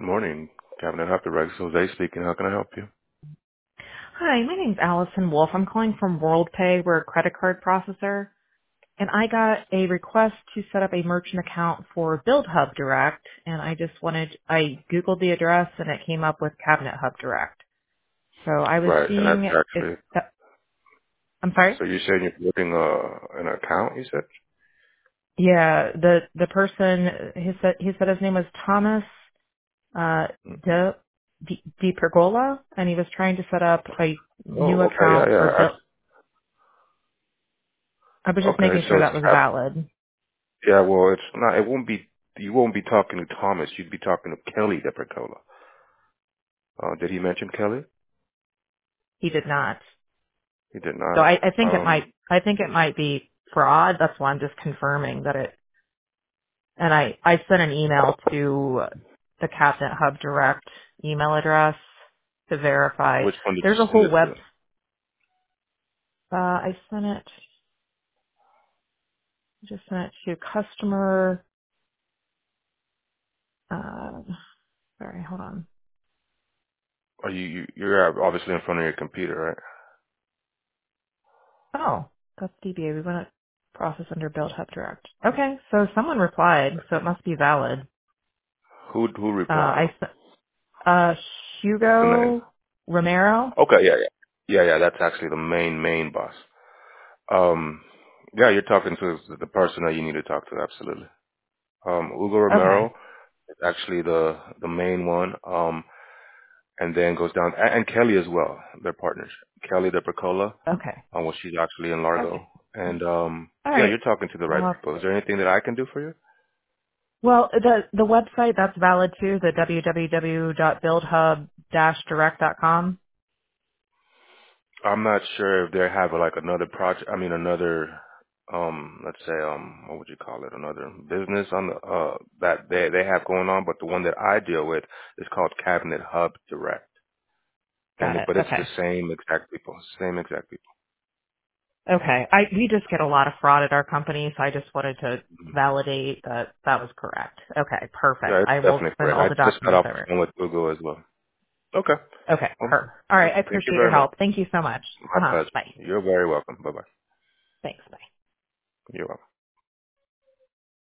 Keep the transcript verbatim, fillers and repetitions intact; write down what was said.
Morning, Cabinet Hub Direct. Jose speaking. How can I help you? Hi, my name's Allison Wolf. I'm calling from WorldPay. We're a credit card processor. And I got a request to set up a merchant account for Build Hub Direct. And I just wanted, I Googled the address and it came up with Cabinet Hub Direct. So I was Right, and that's seeing if, actually. that, I'm sorry? So you're saying you're building uh, an account? You said. Yeah, the, the person, he said, he said his name was Thomas, uh, hmm De, Di, Di Pergola, and he was trying to set up a new Oh, okay, yeah, account for yeah. Build. Abs- I was just Okay, making so sure it's that was ab- valid. yeah. Well, it's not. It won't be. You won't be talking to Thomas. You'd be talking to Kelly DePercola. Uh, did he mention Kelly? He did not. He did So not. I, I think it might, Um, I think it might be fraud. That's why I'm just confirming that it, and I, I sent an email to the Cabinet Hub Direct email address to verify. which one did you There's a send whole it web, to? uh, I sent it, just sent it to customer, uh, sorry, hold on. Are you, you you're obviously in front of your computer, right? Oh, that's D B A. We want to process under Build Hub Direct. Okay. So someone replied, so it must be valid. Who who Uh, replied? I, s- uh, What's the name? Hugo Romero. Okay, yeah, yeah, yeah, yeah. That's actually the main main boss. Um, yeah, you're talking to the person that you need to talk to. Absolutely. Um, Hugo Romero Okay. is actually the the main one. Um, and then goes down and, and Kelly as well. They're partners. Kelly the Percola, Okay. um, well, she's actually in Okay. Largo. And um, All yeah, right. you're talking to the right Well, people. Is there anything that I can do for you? well, the the website that's valid too. The w w w dot build hub dash direct dot com. I'm not sure if they have like another project. I mean, another. Um, let's say, um, what would you call it? Another business on the uh that they they have going on, but the one that I deal with is called Cabinet Hub Direct. And Got it, it. but it's the Okay. same exact people, same exact people. Okay. I we just get a lot of fraud at our company, so I just wanted to Mhm. validate that that was correct. Okay. Perfect. Yeah, it's I will definitely send correct. all I the just got documents off the over. phone with Google as well. Okay. Okay. Well, Per. All right. thank, I thank you appreciate your very much. help. Thank you so much. Uh My huh. pleasure. Bye. You're very welcome. Bye bye. Thanks. Bye. You're welcome.